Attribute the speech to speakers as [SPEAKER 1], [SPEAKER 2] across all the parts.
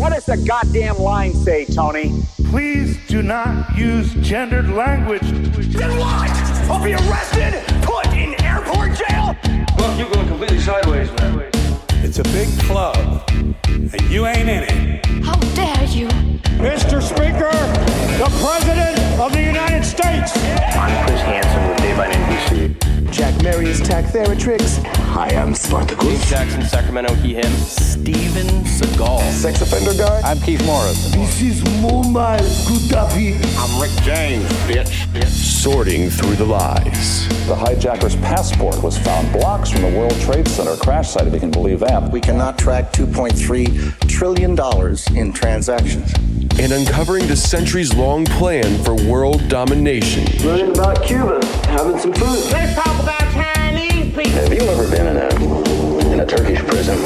[SPEAKER 1] What does the goddamn line say, Tony?
[SPEAKER 2] Please do not use gendered language.
[SPEAKER 1] Then what? I'll be arrested, put in airport jail?
[SPEAKER 3] Look, you're going completely sideways, man.
[SPEAKER 4] It's a big club, and you ain't in it.
[SPEAKER 5] How dare you?
[SPEAKER 6] Mr. Speaker, the President of the United States.
[SPEAKER 7] I'm Chris Hansen with Dave on NBC.
[SPEAKER 8] Jack Marius, Tack Theratrix.
[SPEAKER 7] Hi, I'm Spartacus.
[SPEAKER 9] Jackson, Sacramento, he, him. Steven Seagal.
[SPEAKER 8] Sex offender guy.
[SPEAKER 10] I'm Keith Morris.
[SPEAKER 11] This is Muammar Gaddafi.
[SPEAKER 12] I'm Rick James, bitch.
[SPEAKER 13] Sorting through the lies.
[SPEAKER 14] The hijacker's passport was found blocks from the World Trade Center crash site, if you can believe that.
[SPEAKER 15] We cannot track $2.3 trillion in transactions.
[SPEAKER 13] And uncovering the centuries-long plan for world domination.
[SPEAKER 16] Learning about Cuba, having some food.
[SPEAKER 17] Let's talk about Chinese people.
[SPEAKER 7] Have you ever been in a Turkish prison?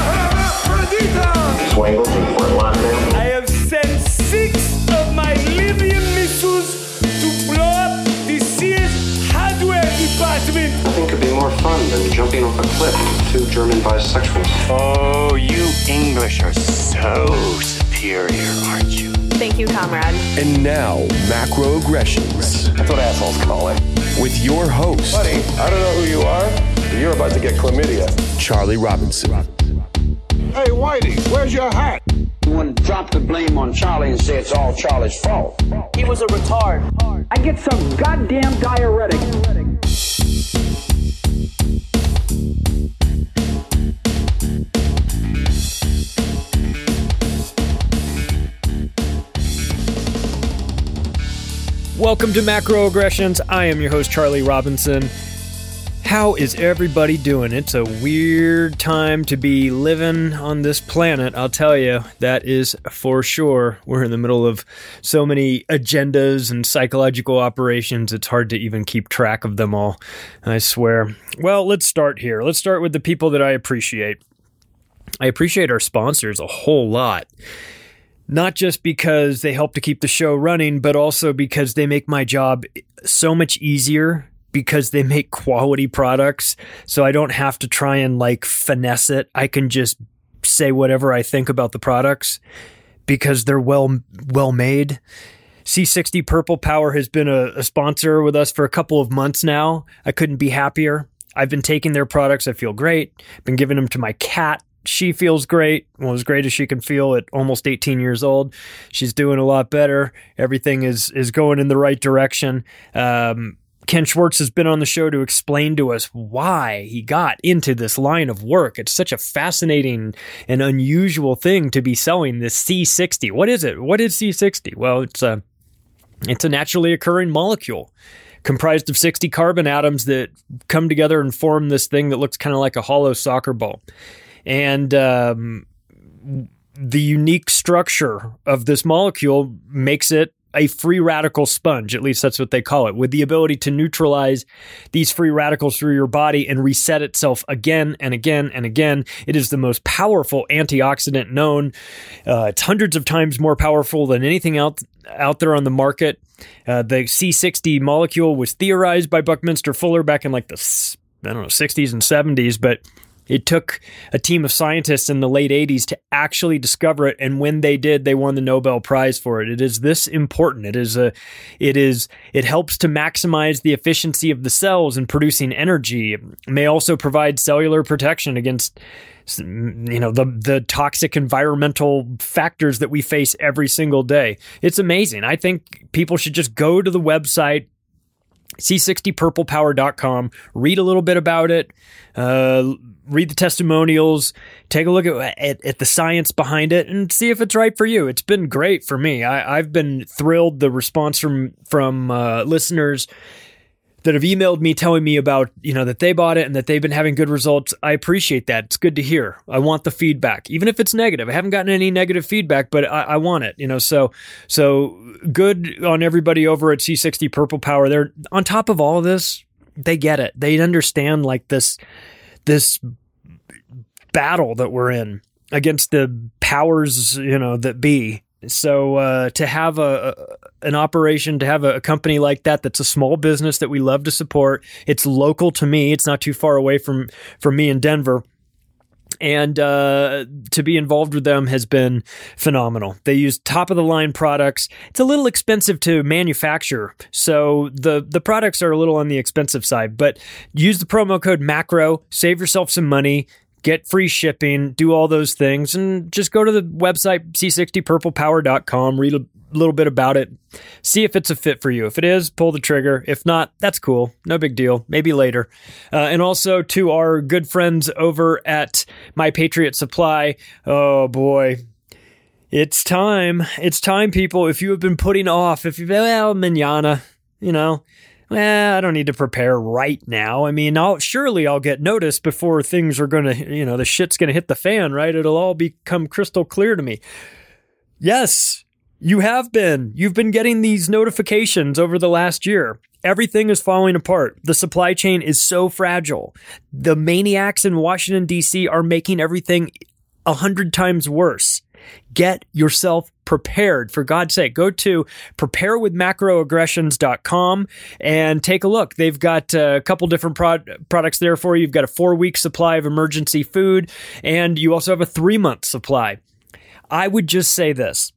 [SPEAKER 7] Swangles in Fort Lauderdale?
[SPEAKER 6] I have sent 6 of my Libyan missiles to blow up the Sears hardware department.
[SPEAKER 18] Nothing could be more fun than jumping off a cliff with 2 German bisexuals.
[SPEAKER 19] Oh, you English are so superior, aren't you?
[SPEAKER 20] Thank you, comrade.
[SPEAKER 13] And now, Macroaggressions.
[SPEAKER 14] That's what assholes call it.
[SPEAKER 13] With your host.
[SPEAKER 14] Buddy, I don't know who you are, but you're about to get chlamydia.
[SPEAKER 13] Charlie Robinson.
[SPEAKER 11] Hey, Whitey, where's your hat?
[SPEAKER 1] You want to drop the blame on Charlie and say it's all Charlie's fault.
[SPEAKER 17] He was a retard.
[SPEAKER 1] I get some goddamn diuretic.
[SPEAKER 6] Welcome to Macroaggressions. I am your host, Charlie Robinson. How is everybody doing? It's a weird time to be living on this planet, I'll tell you. That is for sure. We're in the middle of so many agendas and psychological operations, it's hard to even keep track of them all, I swear. Well, let's start here. Let's start with the people that I appreciate. I appreciate our sponsors a whole lot. Not just because they help to keep the show running, but also because they make my job so much easier because they make quality products. So I don't have to try and finesse it. I can just say whatever I think about the products because they're well made. C60 Purple Power has been a sponsor with us for a couple of months now. I couldn't be happier. I've been taking their products. I feel great. Been giving them to my cat. She feels great. Well, as great as she can feel at almost 18 years old. She's doing a lot better. Everything is going in the right direction. Ken Schwartz has been on the show to explain to us why he got into this line of work. It's such a fascinating and unusual thing to be selling this C60. What is it? What is C60? Well, it's a naturally occurring molecule comprised of 60 carbon atoms that come together and form this thing that looks kind of like a hollow soccer ball. And the unique structure of this molecule makes it a free radical sponge. At least that's what they call it, with the ability to neutralize these free radicals through your body and reset itself again and again and again. It is the most powerful antioxidant known. It's hundreds of times more powerful than anything out there on the market. The C60 molecule was theorized by Buckminster Fuller back in the 60s and 70s, but it took a team of scientists in the late 80s to actually discover it, and when they did, they won the Nobel Prize for it. It is this important. It helps to maximize the efficiency of the cells in producing energy. It may also provide cellular protection against the toxic environmental factors that we face every single day. It's amazing. I think people should just go to the website c60purplepower.com, read a little bit about it, read the testimonials, take a look at the science behind it, and see if it's right for you. It's been great for me. I've been thrilled. The response from listeners that have emailed me telling me about, that they bought it and that they've been having good results. I appreciate that. It's good to hear. I want the feedback, even if it's negative. I haven't gotten any negative feedback, but I want it, so good on everybody over at C60 Purple Power. They're on top of all of this. They get it. They understand this battle that we're in against the powers, that be. So to have an operation, to have a company like that's a small business that we love to support. It's local to me. It's not too far away from me in Denver. And to be involved with them has been phenomenal. They use top-of-the-line products. It's a little expensive to manufacture, so the products are a little on the expensive side. But use the promo code MACRO, save yourself some money, get free shipping, do all those things, and just go to the website, c60purplepower.com, read a little bit about it, see if it's a fit for you. If it is, pull the trigger. If not, that's cool. No big deal. Maybe later. And also to our good friends over at My Patriot Supply. Oh boy. It's time. It's time, people. If you have been putting off, if you've been, mañana, I don't need to prepare right now. I mean, I'll get notice before things are going to, the shit's going to hit the fan, right? It'll all become crystal clear to me. Yes, you have been. You've been getting these notifications over the last year. Everything is falling apart. The supply chain is so fragile. The maniacs in Washington, D.C. are making everything 100 times worse. Get yourself prepared. For God's sake, go to preparewithmacroaggressions.com and take a look. They've got a couple different products there for you. You've got a 4-week supply of emergency food, and you also have a 3-month supply. I would just say this.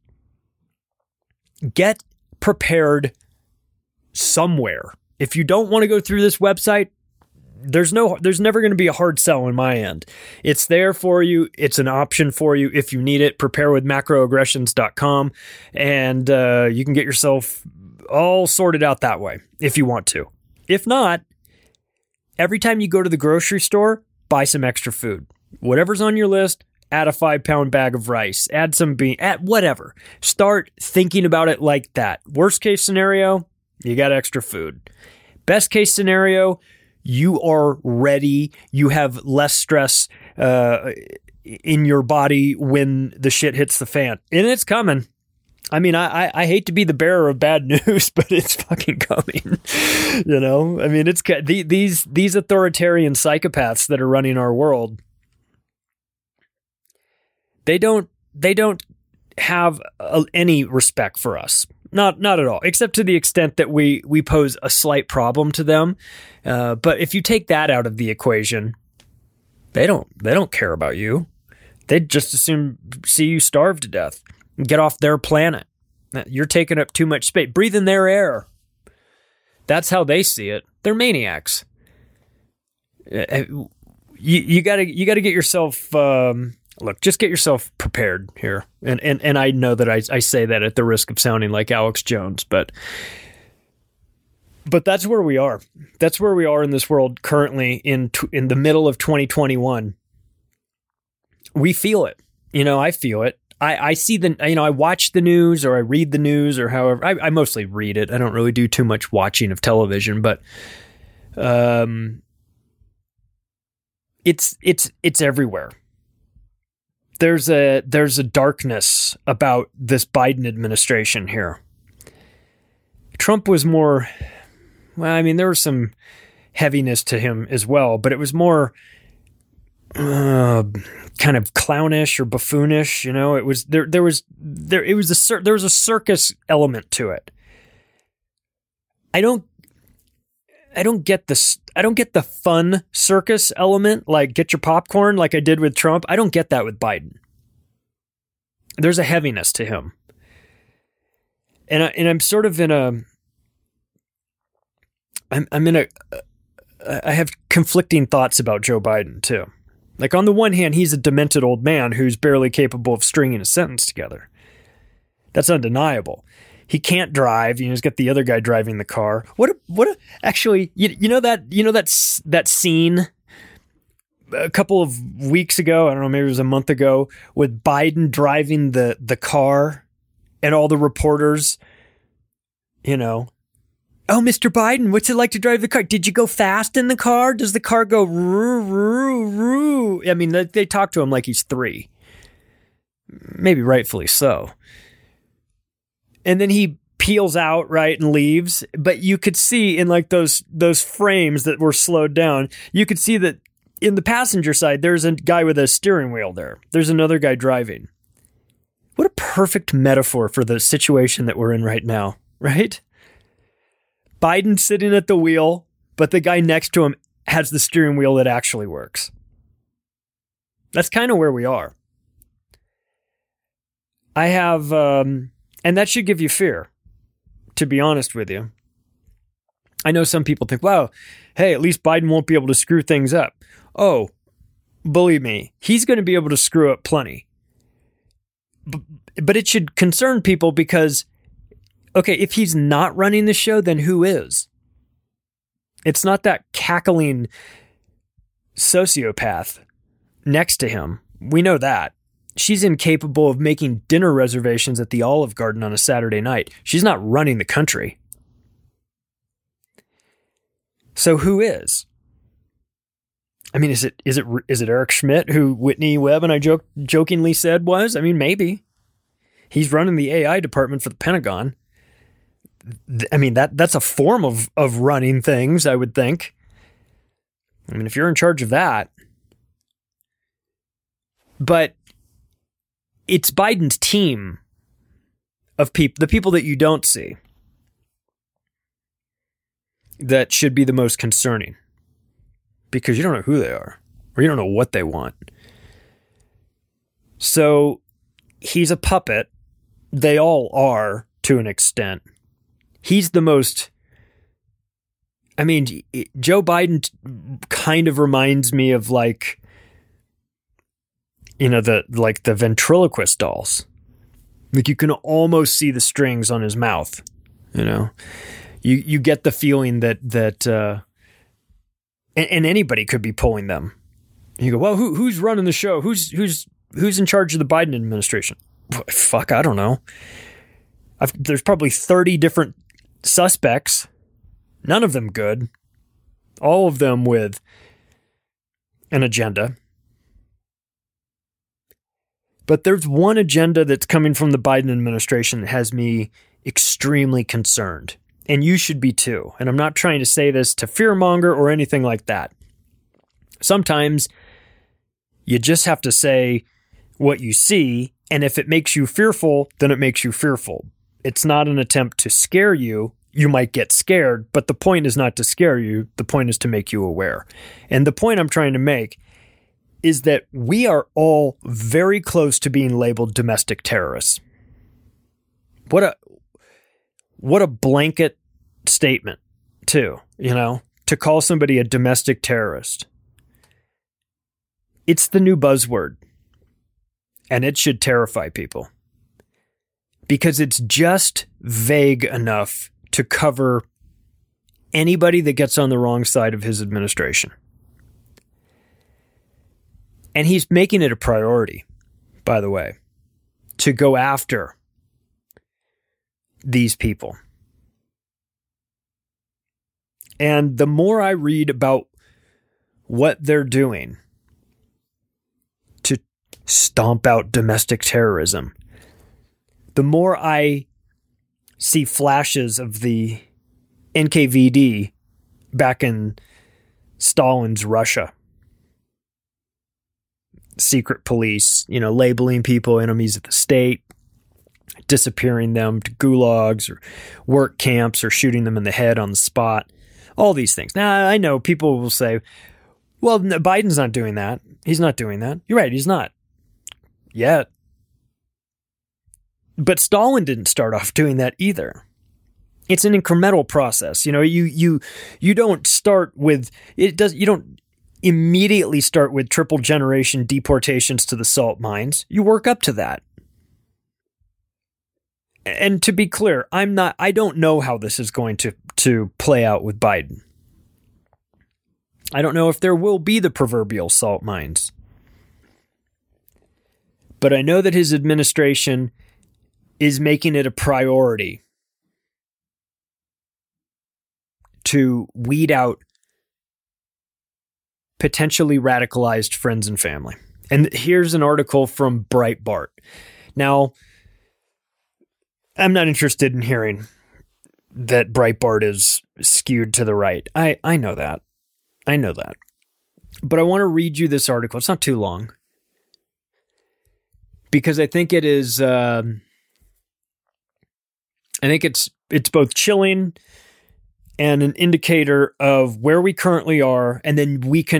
[SPEAKER 6] Get prepared somewhere. If you don't want to go through this website, there's never going to be a hard sell on my end. It's there for you. It's an option for you if you need it. Preparewithmacroaggressions.com, and you can get yourself all sorted out that way if you want to. If not, every time you go to the grocery store, buy some extra food. Whatever's on your list, add a 5-pound bag of rice, add some beans, add whatever. Start thinking about it like that. Worst case scenario, you got extra food. Best case scenario, you are ready. You have less stress in your body when the shit hits the fan. And it's coming. I mean, I hate to be the bearer of bad news, but it's fucking coming. I mean, it's these authoritarian psychopaths that are running our world. They don't have any respect for us. Not at all, except to the extent that we pose a slight problem to them. But if you take that out of the equation, they don't care about you. They'd just as soon see you starve to death and get off their planet. You're taking up too much space. Breathe in their air. That's how they see it. They're maniacs. You gotta get yourself. Look, just get yourself prepared here. And I know that I say that at the risk of sounding like Alex Jones, but that's where we are. That's where we are in this world currently in the middle of 2021. We feel it. I feel it. I see I watch the news or I read the news or however. I mostly read it. I don't really do too much watching of television, but it's everywhere. There's a darkness about this Biden administration here. Trump was more, there was some heaviness to him as well, but it was more kind of clownish or buffoonish. It was there was a circus element to it. I don't get this. I don't get the fun circus element, like get your popcorn like I did with Trump. I don't get that with Biden. There's a heaviness to him. And I'm sort of in a, I have conflicting thoughts about Joe Biden too. Like on the one hand, he's a demented old man who's barely capable of stringing a sentence together. That's undeniable. He can't drive. He's got the other guy driving the car. Actually, that scene a couple of weeks ago, I don't know, maybe it was a month ago, with Biden driving the car and all the reporters, oh, Mr. Biden, what's it like to drive the car? Did you go fast in the car? Does the car go roo, roo, roo? I mean, they talk to him like he's 3. Maybe rightfully so. And then he peels out, right, and leaves. But you could see in like those frames that were slowed down, you could see that in the passenger side, there's a guy with a steering wheel there. There's another guy driving. What a perfect metaphor for the situation that we're in right now, right? Biden sitting at the wheel, but the guy next to him has the steering wheel that actually works. That's kind of where we are. I have, and that should give you fear, to be honest with you. I know some people think, wow, hey, at least Biden won't be able to screw things up. Oh, believe me, he's going to be able to screw up plenty. But it should concern people because, okay, if he's not running the show, then who is? It's not that cackling sociopath next to him. We know that. She's incapable of making dinner reservations at the Olive Garden on a Saturday night. She's not running the country. So who is? I mean, is it Eric Schmidt, who Whitney Webb and I jokingly said was? I mean, maybe. He's running the AI department for the Pentagon. I mean, that's a form of running things, I would think. I mean, if you're in charge of that. But it's Biden's team of people, the people that you don't see, that should be the most concerning. Because you don't know who they are, or you don't know what they want. So he's a puppet. They all are, to an extent. He's the most... I mean, Joe Biden kind of reminds me of the ventriloquist dolls. Like, you can almost see the strings on his mouth. You get the feeling that and anybody could be pulling them. You go, well, who's running the show? Who's in charge of the Biden administration? Fuck, I don't know. There's probably 30 different suspects. None of them good. All of them with an agenda. But there's one agenda that's coming from the Biden administration that has me extremely concerned. And you should be too. And I'm not trying to say this to fearmonger or anything like that. Sometimes you just have to say what you see, and if it makes you fearful, then it makes you fearful. It's not an attempt to scare you. You might get scared, but the point is not to scare you. The point is to make you aware. And the point I'm trying to make is that we are all very close to being labeled domestic terrorists. What a blanket statement, too, to call somebody a domestic terrorist. It's the new buzzword, and it should terrify people because it's just vague enough to cover anybody that gets on the wrong side of his administration. And he's making it a priority, by the way, to go after these people. And the more I read about what they're doing to stomp out domestic terrorism, the more I see flashes of the NKVD back in Stalin's Russia. Secret police, labeling people enemies of the state, disappearing them to gulags or work camps or shooting them in the head on the spot. All these things. Now, I know people will say, well, no, Biden's not doing that. He's not doing that. You're right, he's not. Yet. But Stalin didn't start off doing that either. It's an incremental process. You don't start with it. You don't immediately start with triple generation deportations to the salt mines. You work up to that. And to be clear, I don't know how this is going to play out with Biden. I don't know if there will be the proverbial salt mines. But I know that his administration is making it a priority to weed out potentially radicalized friends and family. And here's an article from Breitbart. Now, I'm not interested in hearing that Breitbart is skewed to the right. I know that. I know that. But I want to read you this article. It's not too long. Because I think it is... I think it's both chilling and an indicator of where we currently are, and then we can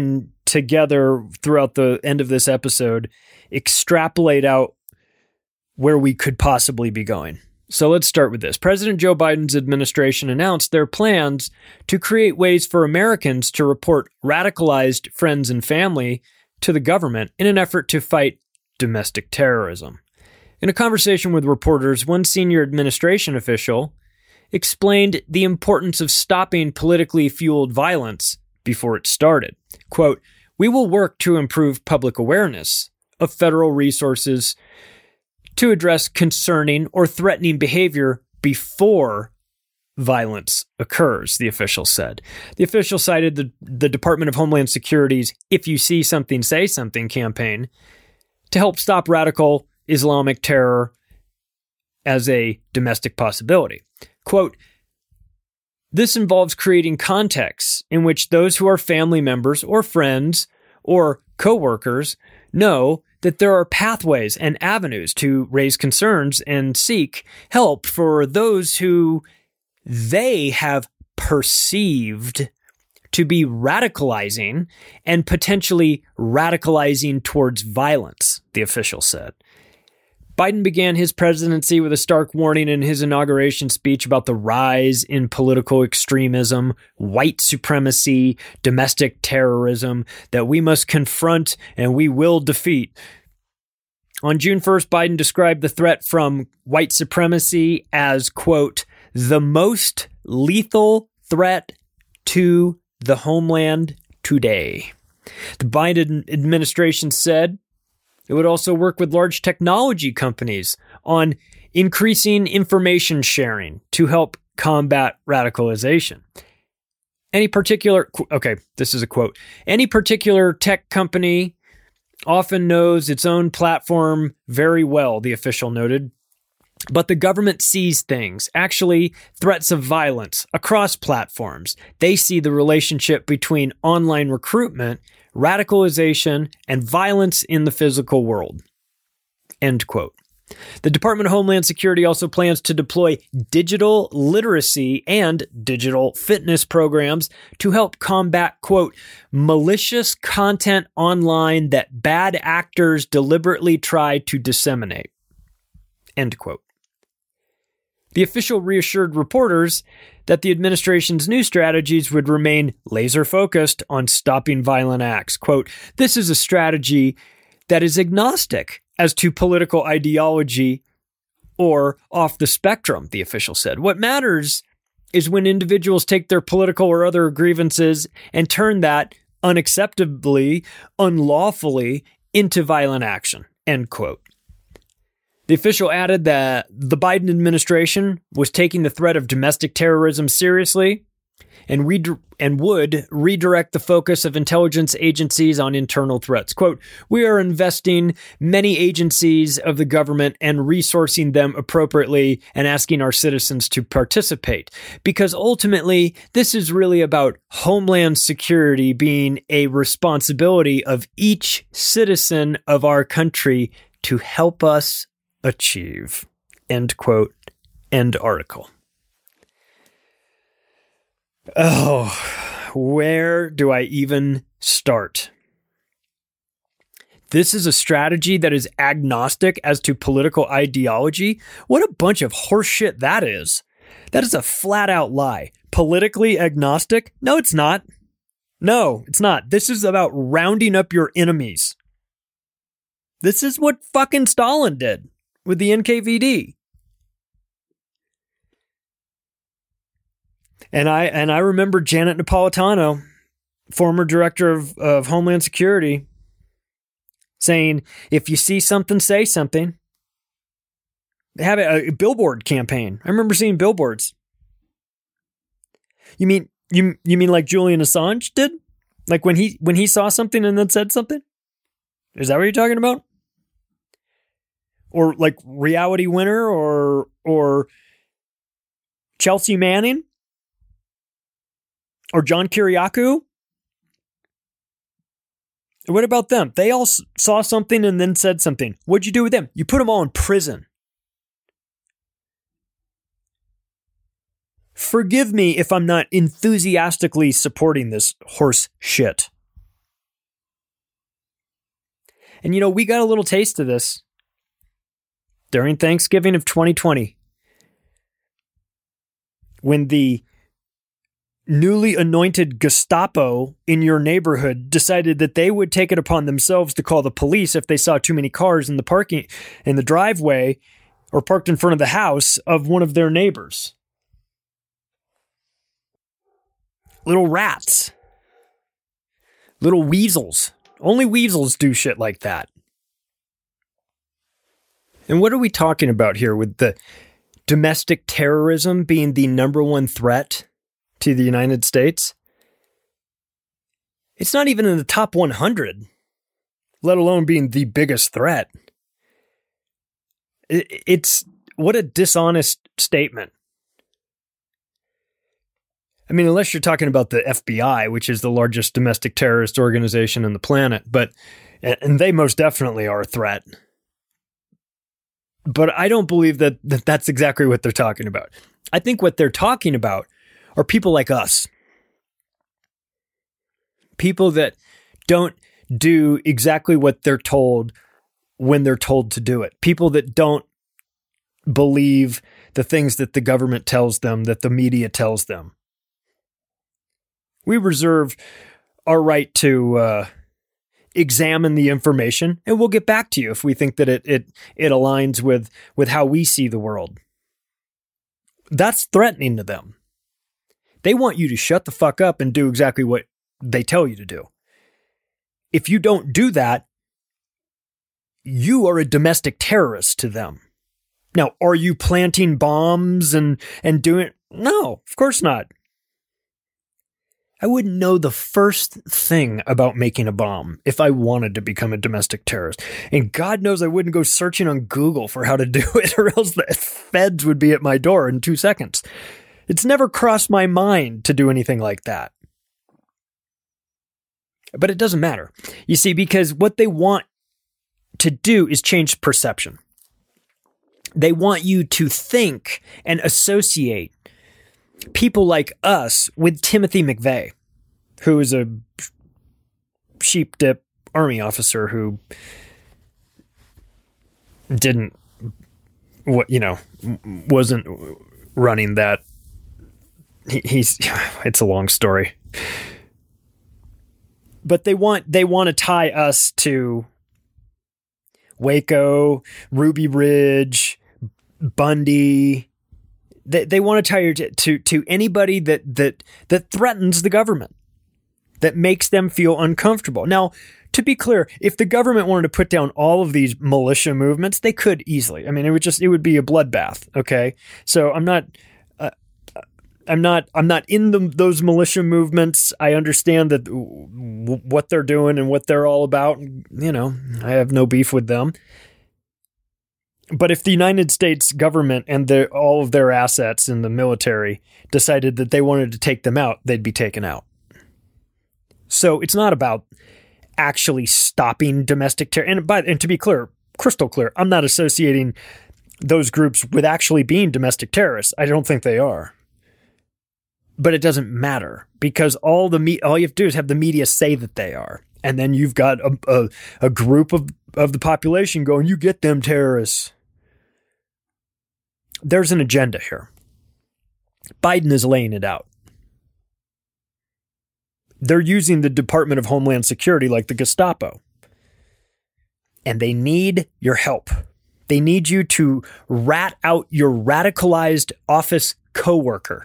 [SPEAKER 6] together throughout the end of this episode extrapolate out where we could possibly be going. So let's start with this. President Joe Biden's administration announced their plans to create ways for Americans to report radicalized friends and family to the government in an effort to fight domestic terrorism. In a conversation with reporters, one senior administration official explained the importance of stopping politically fueled violence before it started. Quote, "We will work to improve public awareness of federal resources to address concerning or threatening behavior before violence occurs," the official said. The official cited the Department of Homeland Security's "If You See Something, Say Something" campaign to help stop radical Islamic terror as a domestic possibility. Quote, "This involves creating contexts in which those who are family members or friends or co-workers know that there are pathways and avenues to raise concerns and seek help for those who they have perceived to be radicalizing and potentially radicalizing towards violence," the official said. Biden began his presidency with a stark warning in his inauguration speech about the rise in political extremism, white supremacy, domestic terrorism that we must confront and we will defeat. On June 1st, Biden described the threat from white supremacy as, quote, "the most lethal threat to the homeland today." The Biden administration said it would also work with large technology companies on increasing information sharing to help combat radicalization. This is a quote. "Any particular tech company often knows its own platform very well," the official noted. "But the government sees things, actually threats of violence, across platforms. They see the relationship between online recruitment, radicalization, and violence in the physical world." End quote. The Department of Homeland Security also plans to deploy digital literacy and digital fitness programs to help combat, quote, "malicious content online that bad actors deliberately try to disseminate." End quote. The official reassured reporters that the administration's new strategies would remain laser-focused on stopping violent acts. Quote, "This is a strategy that is agnostic as to political ideology or off the spectrum," the official said. "What matters is when individuals take their political or other grievances and turn that unacceptably, unlawfully into violent action." End quote. The official added that the Biden administration was taking the threat of domestic terrorism seriously and would redirect the focus of intelligence agencies on internal threats. Quote, "We are investing many agencies of the government and resourcing them appropriately and asking our citizens to participate, because ultimately this is really about homeland security being a responsibility of each citizen of our country to help us achieve." End quote. End article. Oh, where do I even start? This is a strategy that is agnostic as to political ideology. What a bunch of horseshit that is. That is a flat out lie. Politically agnostic? No, it's not. No, it's not. This is about rounding up your enemies. This is what fucking Stalin did with the NKVD. And I remember Janet Napolitano, former director of Homeland Security, saying, "If you see something, say something." They have a billboard campaign. I remember seeing billboards. You mean like Julian Assange did? Like when he saw something and then said something? Is that what you're talking about? Or like Reality Winner or Chelsea Manning? Or John Kiriakou? What about them? They all saw something and then said something. What'd you do with them? You put them all in prison. Forgive me if I'm not enthusiastically supporting this horse shit. And, we got a little taste of this during Thanksgiving of 2020 when the newly anointed Gestapo in your neighborhood decided that they would take it upon themselves to call the police if they saw too many cars in the driveway or parked in front of the house of one of their neighbors. Little rats. Little weasels. Only weasels do shit like that. And what are we talking about here with the domestic terrorism being the number one threat to the United States? It's not even in the top 100, let alone being the biggest threat. It's what a dishonest statement. I mean, unless you're talking about the FBI, which is the largest domestic terrorist organization on the planet, and they most definitely are a threat. But I don't believe that that's exactly what they're talking about. I think what they're talking about are people like us. People that don't do exactly what they're told when they're told to do it. People that don't believe the things that the government tells them, that the media tells them. We reserve our right to examine the information, and we'll get back to you if we think that it aligns with how we see the world. That's threatening to them. They want you to shut the fuck up and do exactly what they tell you to do. If you don't do that, you are a domestic terrorist to them. Now, are you planting bombs and doing it? No, of course not. I wouldn't know the first thing about making a bomb if I wanted to become a domestic terrorist. And God knows I wouldn't go searching on Google for how to do it, or else the feds would be at my door in 2 seconds. It's never crossed my mind to do anything like that. But it doesn't matter. You see, because what they want to do is change perception. They want you to think and associate people like us with Timothy McVeigh, who is a sheep dip army officer who wasn't running that. It's a long story, but they want to tie us to Waco, Ruby Ridge, Bundy. They want to tie you to anybody that threatens the government, that makes them feel uncomfortable. Now, to be clear, if the government wanted to put down all of these militia movements, they could easily. I mean, it would be a bloodbath. Okay, so I'm not in those militia movements. I understand that what they're doing and what they're all about. I have no beef with them. But if the United States government and all of their assets in the military decided that they wanted to take them out, they'd be taken out. So it's not about actually stopping domestic terror. And to be clear, crystal clear, I'm not associating those groups with actually being domestic terrorists. I don't think they are. But it doesn't matter, because all you have to do is have the media say that they are. And then you've got a group of the population going, you get them terrorists. There's an agenda here. Biden is laying it out. They're using the Department of Homeland Security like the Gestapo. And they need your help. They need you to rat out your radicalized office coworker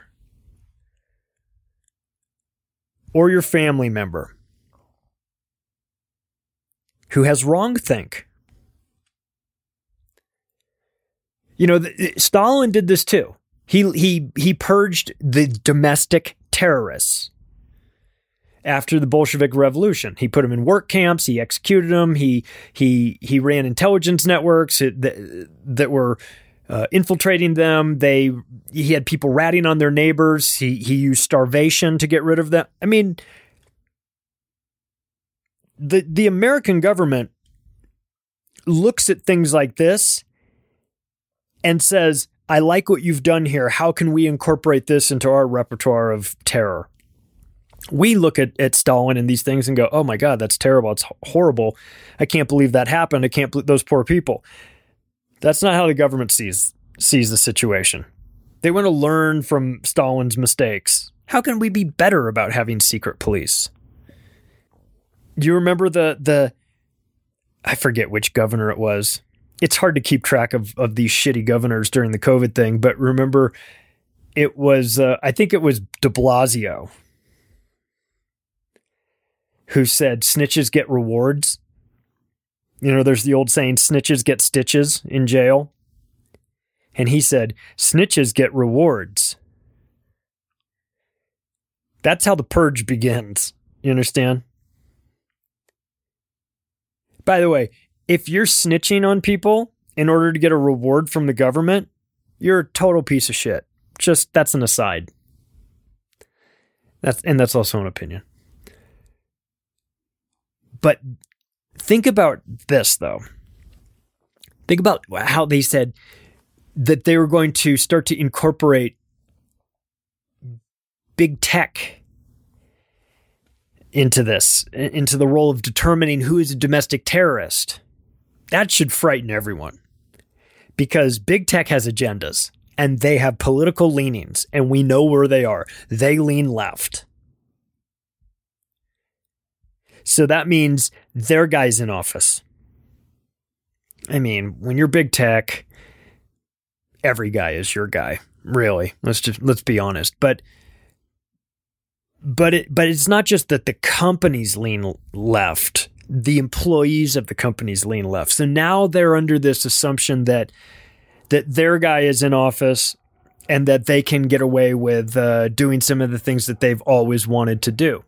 [SPEAKER 6] or your family member who has wrongthink. Stalin did this too. He purged the domestic terrorists after the Bolshevik Revolution. He put them in work camps. He executed them. He ran intelligence networks that were infiltrating them. He had people ratting on their neighbors. He used starvation to get rid of them. I mean, the American government looks at things like this and says, I like what you've done here. How can we incorporate this into our repertoire of terror? We look at Stalin and these things and go, oh my God, that's terrible. It's horrible. I can't believe that happened. I can't believe those poor people. That's not how the government sees the situation. They want to learn from Stalin's mistakes. How can we be better about having secret police? Do you remember the I forget which governor it was. It's hard to keep track of these shitty governors during the COVID thing, but remember it was, I think it was de Blasio who said snitches get rewards. You know, there's the old saying, snitches get stitches in jail. And he said, snitches get rewards. That's how the purge begins. You understand? By the way, if you're snitching on people in order to get a reward from the government, you're a total piece of shit. Just, that's an aside. That's also an opinion. But think about this, though. Think about how they said that they were going to start to incorporate big tech into this, into the role of determining who is a domestic terrorist. That should frighten everyone, because big tech has agendas and they have political leanings, and we know where they are. They lean left. So that means their guy's in office. I mean, when you're big tech, every guy is your guy, really. Let's be honest. But it's not just that the companies lean left. The employees of the companies lean left. So now they're under this assumption that their guy is in office and that they can get away with doing some of the things that they've always wanted to do.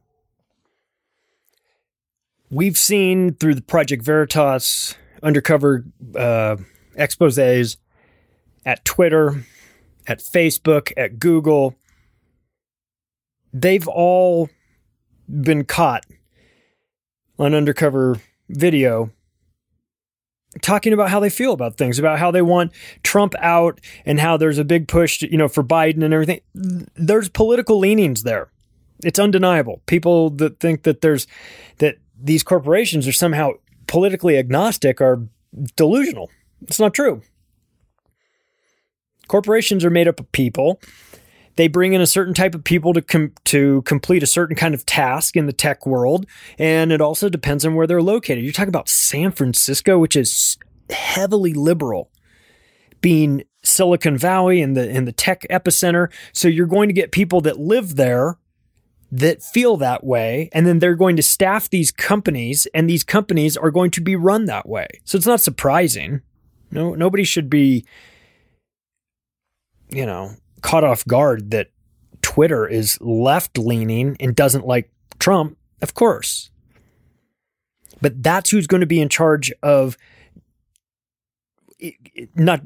[SPEAKER 6] We've seen through the Project Veritas undercover exposés at Twitter, at Facebook, at Google. They've all been caught on undercover video talking about how they feel about things, about how they want Trump out and how there's a big push, for Biden and everything. There's political leanings there. It's undeniable. People that think that that these corporations are somehow politically agnostic are delusional. It's not true. Corporations are made up of people. They bring in a certain type of people to complete a certain kind of task in the tech world, and it also depends on where they're located. You're talking about San Francisco, which is heavily liberal, being Silicon Valley and the tech epicenter. So you're going to get people that live there that feel that way, and then they're going to staff these companies, and these companies are going to be run that way. So it's not surprising. Nobody should be, caught off guard that Twitter is left-leaning and doesn't like Trump, of course. But that's who's going to be in charge of not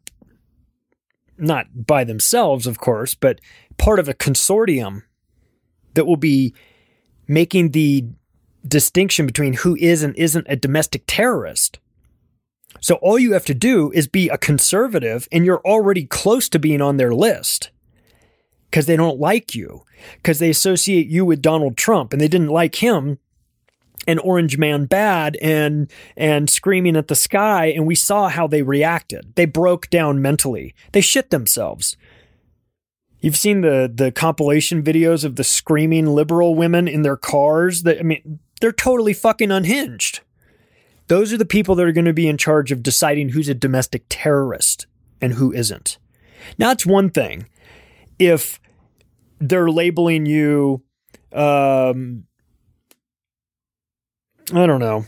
[SPEAKER 6] by themselves, of course, but part of a consortium that will be making the distinction between who is and isn't a domestic terrorist. So all you have to do is be a conservative, and you're already close to being on their list because they don't like you, because they associate you with Donald Trump, and they didn't like him and Orange Man bad and screaming at the sky. And we saw how they reacted. They broke down mentally. They shit themselves. You've seen the compilation videos of the screaming liberal women in their cars. They're totally fucking unhinged. Those are the people that are going to be in charge of deciding who's a domestic terrorist and who isn't. Now, it's one thing if they're labeling you, I don't know.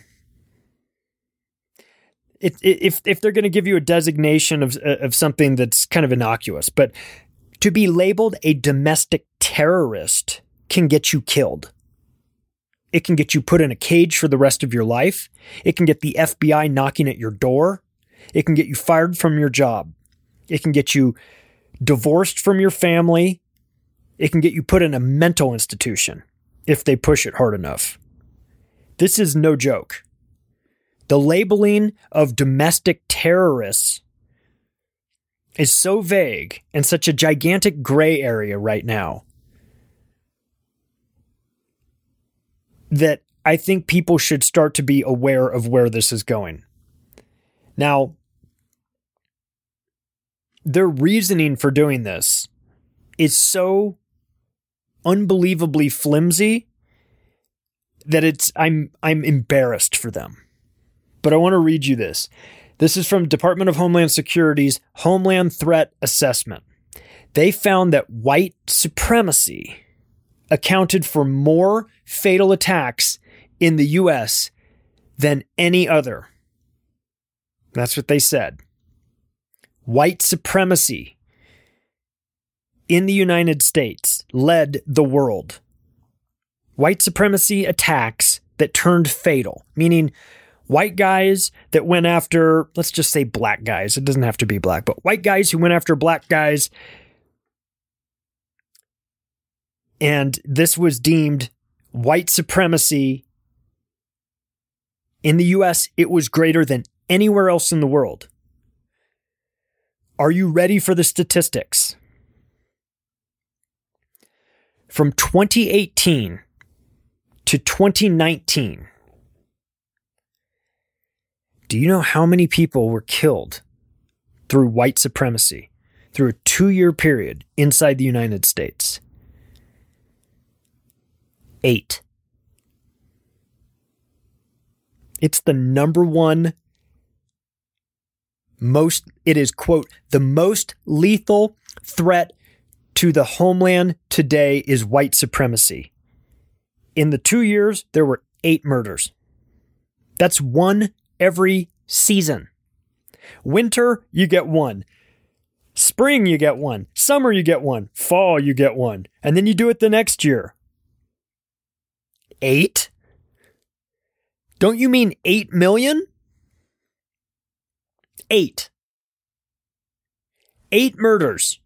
[SPEAKER 6] If they're going to give you a designation of something that's kind of innocuous, but to be labeled a domestic terrorist can get you killed. It can get you put in a cage for the rest of your life. It can get the FBI knocking at your door. It can get you fired from your job. It can get you divorced from your family. It can get you put in a mental institution if they push it hard enough. This is no joke. The labeling of domestic terrorists is so vague and such a gigantic gray area right now that I think people should start to be aware of where this is going. Now, their reasoning for doing this is so unbelievably flimsy that I'm embarrassed for them. But I want to read you this. This is from Department of Homeland Security's Homeland Threat Assessment. They found that white supremacy accounted for more fatal attacks in the U.S. than any other. That's what they said. White supremacy in the United States led the world. White supremacy attacks that turned fatal, meaning white guys that went after, let's just say black guys. It doesn't have to be black, but white guys who went after black guys. And this was deemed white supremacy in the U.S. It was greater than anywhere else in the world. Are you ready for the statistics? From 2018 to 2019, do you know how many people were killed through white supremacy through a 2-year period inside the United States? 8. It's the number one it is, quote, the most lethal threat to the homeland today is white supremacy. In the 2 years, there were 8 murders. That's 1 every season. Winter, you get 1. Spring, you get 1. Summer, you get 1. Fall, you get 1. And then you do it the next year. 8? Don't you mean 8 million? 8. 8 murders.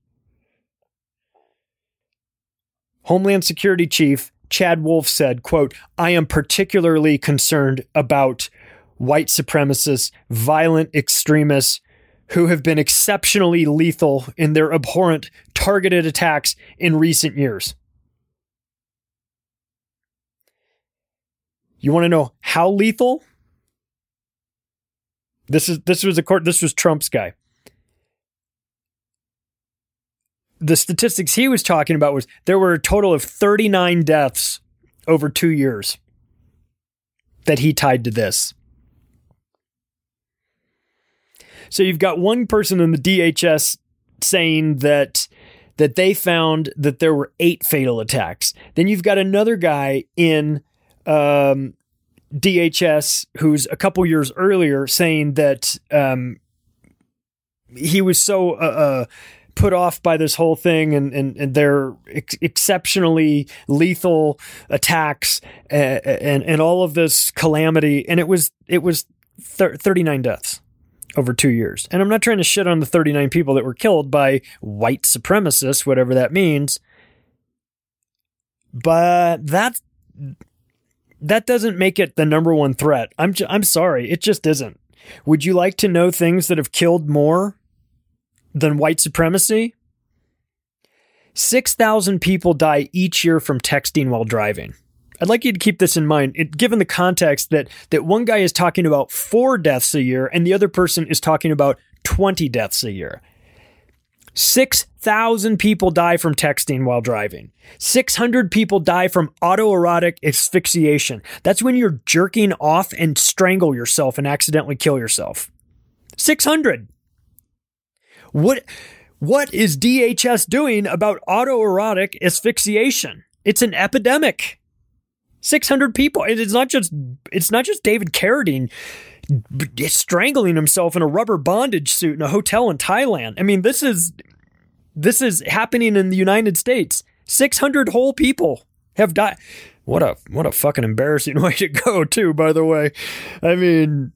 [SPEAKER 6] Homeland Security Chief Chad Wolf said, quote, I am particularly concerned about white supremacists, violent extremists who have been exceptionally lethal in their abhorrent targeted attacks in recent years. You want to know how lethal? This was Trump's guy. The statistics he was talking about was there were a total of 39 deaths over 2 years that he tied to this. So you've got one person in the DHS saying that they found that there were 8 fatal attacks. Then you've got another guy in DHS who's a couple years earlier saying that he was so put off by this whole thing and their exceptionally lethal attacks and all of this calamity. And it was 39 deaths over 2 years. And I'm not trying to shit on the 39 people that were killed by white supremacists, whatever that means. But that doesn't make it the number one threat. I'm sorry. It just isn't. Would you like to know things that have killed more than white supremacy? 6,000 people die each year from texting while driving. I'd like you to keep this in mind, given the context that one guy is talking about 4 deaths a year and the other person is talking about 20 deaths a year. 6,000 people die from texting while driving. 600 people die from autoerotic asphyxiation. That's when you're jerking off and strangle yourself and accidentally kill yourself. 600. What is DHS doing about autoerotic asphyxiation? It's an epidemic. 600 people. It's not just David Carradine strangling himself in a rubber bondage suit in a hotel in Thailand. I mean, this is happening in the United States. 600 whole people have died. What a fucking embarrassing way to go, too, by the way. I mean,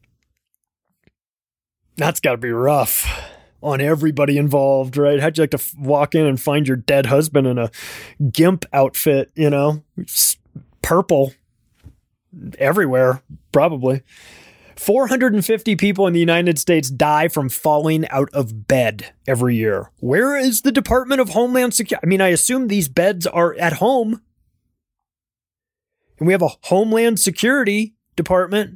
[SPEAKER 6] that's got to be rough on everybody involved, right? How'd you like to walk in and find your dead husband in a GIMP outfit, you know? Purple everywhere, probably. 450 people in the United States die from falling out of bed every year. Where is the Department of Homeland Security? I mean, I assume these beds are at home. And we have a Homeland Security Department.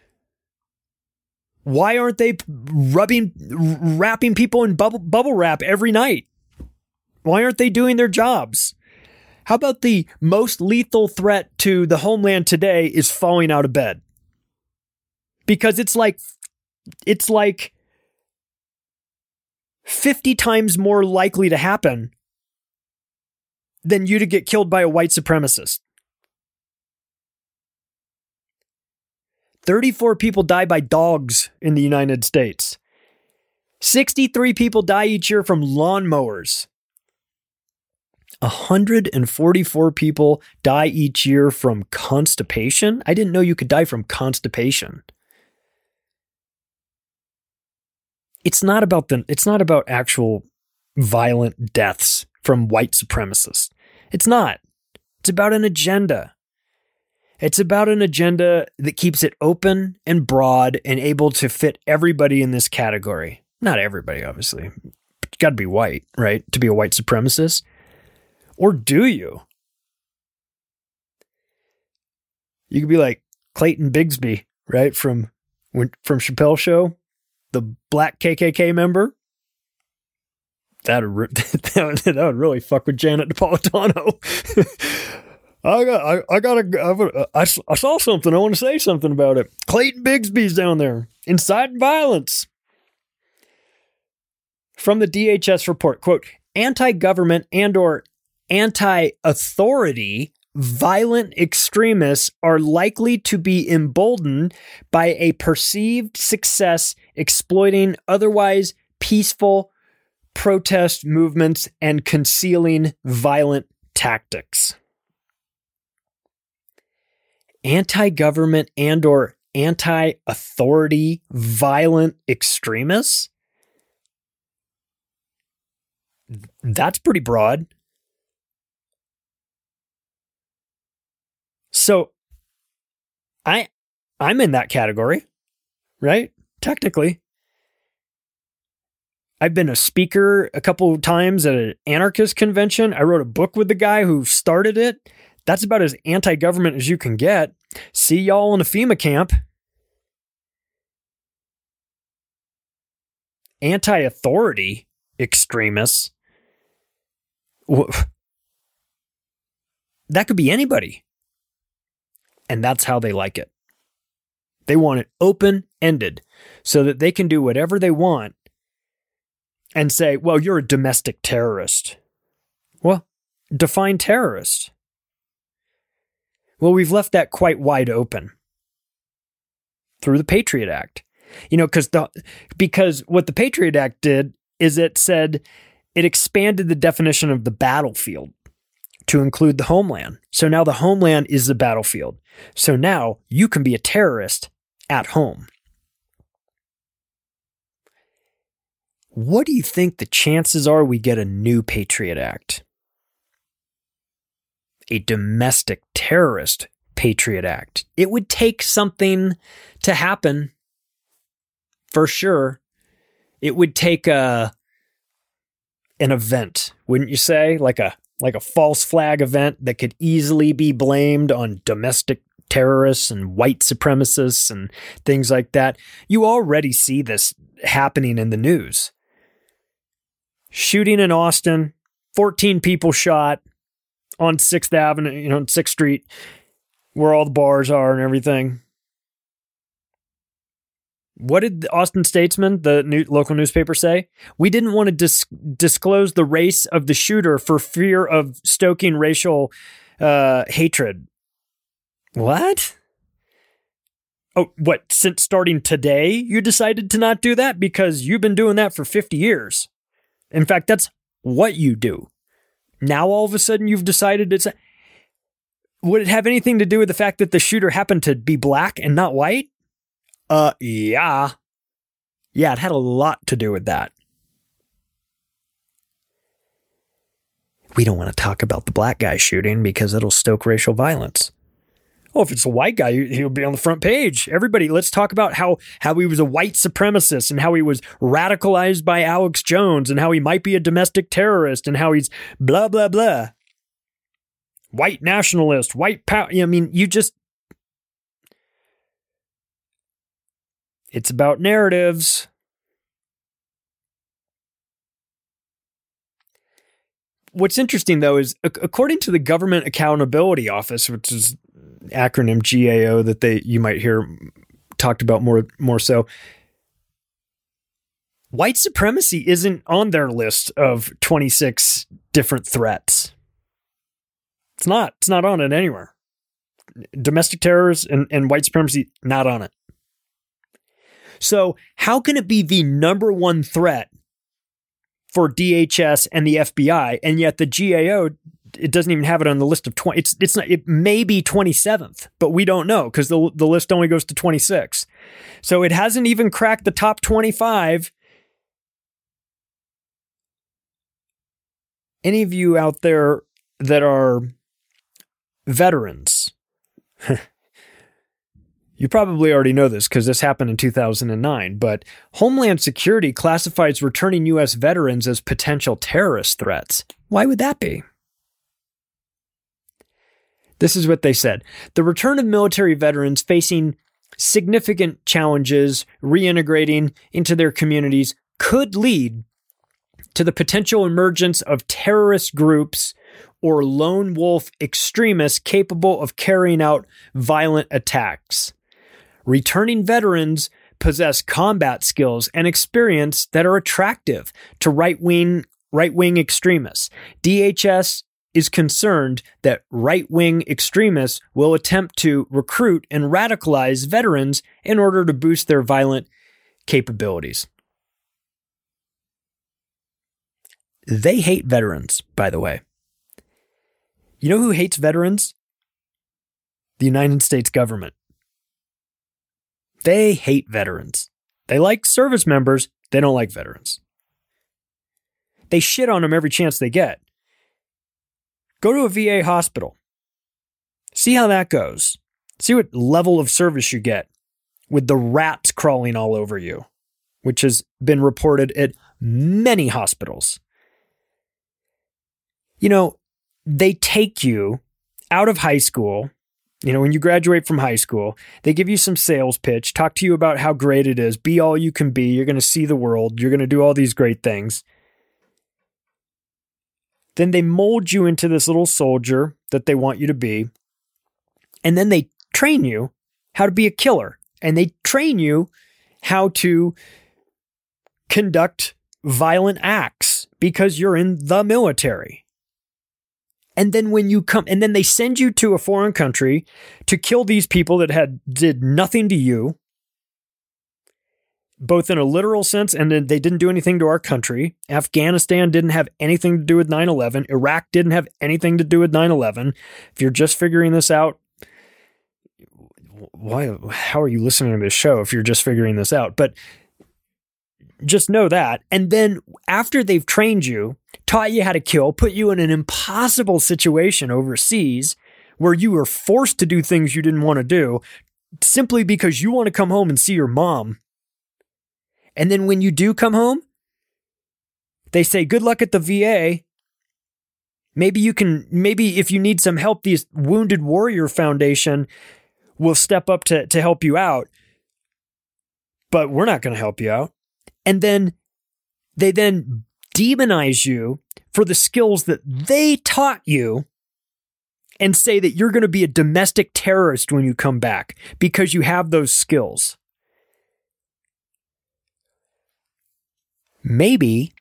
[SPEAKER 6] Why aren't they wrapping people in bubble wrap every night? Why aren't they doing their jobs? How about the most lethal threat to the homeland today is falling out of bed? Because it's like 50 times more likely to happen than you to get killed by a white supremacist. 34 people die by dogs in the United States. 63 people die each year from lawnmowers. 144 people die each year from constipation. I didn't know you could die from constipation. It's not about actual violent deaths from white supremacists. It's not. It's about an agenda. It's about an agenda that keeps it open and broad and able to fit everybody in this category. Not everybody, obviously. But you got to be white, right? To be a white supremacist. Or do you? You could be like Clayton Bigsby, right? From Chappelle's Show, the black KKK member. That would really fuck with Janet Napolitano. I saw something. I want to say something about it. Clayton Bigsby's down there, inciting violence. From the DHS report, quote, anti-government and or anti-authority violent extremists are likely to be emboldened by a perceived success exploiting otherwise peaceful protest movements and concealing violent tactics. Anti-government and or anti-authority violent extremists? That's pretty broad. So I'm in that category, right? Technically. I've been a speaker a couple of times at an anarchist convention. I wrote a book with the guy who started it. That's about as anti-government as you can get. See y'all in a FEMA camp. Anti-authority extremists. That could be anybody. And that's how they like it. They want it open-ended so that they can do whatever they want and say, well, you're a domestic terrorist. Well, define terrorist. Well, we've left that quite wide open through the Patriot Act. You know, because what the Patriot Act did is it said it expanded the definition of the battlefield to include the homeland. So now the homeland is the battlefield. So now you can be a terrorist at home. What do you think the chances are we get a new Patriot Act? A domestic terrorist Patriot Act. It would take something to happen, for sure. It would take an event, wouldn't you say? Like a false flag event that could easily be blamed on domestic terrorists and white supremacists and things like that. You already see this happening in the news. Shooting in Austin, 14 people shot on 6th Avenue, 6th Street, where all the bars are and everything. What did the Austin Statesman, the local newspaper, say? We didn't want to disclose the race of the shooter for fear of stoking racial hatred. What? Oh, what? Since starting today, you decided to not do that? Because you've been doing that for 50 years. In fact, that's what you do. Now all of a sudden you've decided it's... Would it have anything to do with the fact that the shooter happened to be black and not white? Yeah. Yeah, it had a lot to do with that. We don't want to talk about the black guy shooting because it'll stoke racial violence. Oh, if it's a white guy, he'll be on the front page. Everybody, let's talk about how he was a white supremacist and how he was radicalized by Alex Jones and how he might be a domestic terrorist and how he's blah, blah, blah. white nationalist, white power. I mean, it's about narratives. What's interesting, though, is according to the Government Accountability Office, which is acronym GAO that you might hear talked about more so, white supremacy isn't on their list of 26 different threats. It's not on it anywhere. Domestic terrorism and white supremacy, not on it. So how can it be the number one threat for DHS and the FBI, and yet the GAO, it doesn't even have it on the list of 20. It's not. It may be 27th, but we don't know because the list only goes to 26. So it hasn't even cracked the top 25. Any of you out there that are veterans, you probably already know this because this happened in 2009, but Homeland Security classifies returning U.S. veterans as potential terrorist threats. Why would that be? This is what they said. The return of military veterans facing significant challenges reintegrating into their communities could lead to the potential emergence of terrorist groups or lone wolf extremists capable of carrying out violent attacks. Returning veterans possess combat skills and experience that are attractive to right-wing extremists. DHS is concerned that right-wing extremists will attempt to recruit and radicalize veterans in order to boost their violent capabilities. They hate veterans, by the way. You know who hates veterans? The United States government. They hate veterans. They like service members. They don't like veterans. They shit on them every chance they get. Go to a VA hospital. See how that goes. See what level of service you get with the rats crawling all over you, which has been reported at many hospitals. You know, they take you out of high school. You know, when you graduate from high school, they give you some sales pitch, talk to you about how great it is, be all you can be, you're going to see the world, you're going to do all these great things. Then they mold you into this little soldier that they want you to be. And then they train you how to be a killer. And they train you how to conduct violent acts because you're in the military. And then when you come, and then they send you to a foreign country to kill these people that did nothing to you, both in a literal sense and then they didn't do anything to our country. Afghanistan didn't have anything to do with 9/11. Iraq didn't have anything to do with 9/11. If you're just figuring this out, how are you listening to this show if you're just figuring this out? But just know that. And then after they've trained you, taught you how to kill, put you in an impossible situation overseas where you were forced to do things you didn't want to do simply because you want to come home and see your mom. And then when you do come home, they say, good luck at the VA. Maybe if you need some help, the Wounded Warrior Foundation will step up to help you out. But we're not going to help you out. And then they demonize you for the skills that they taught you and say that you're going to be a domestic terrorist when you come back because you have those skills. Maybe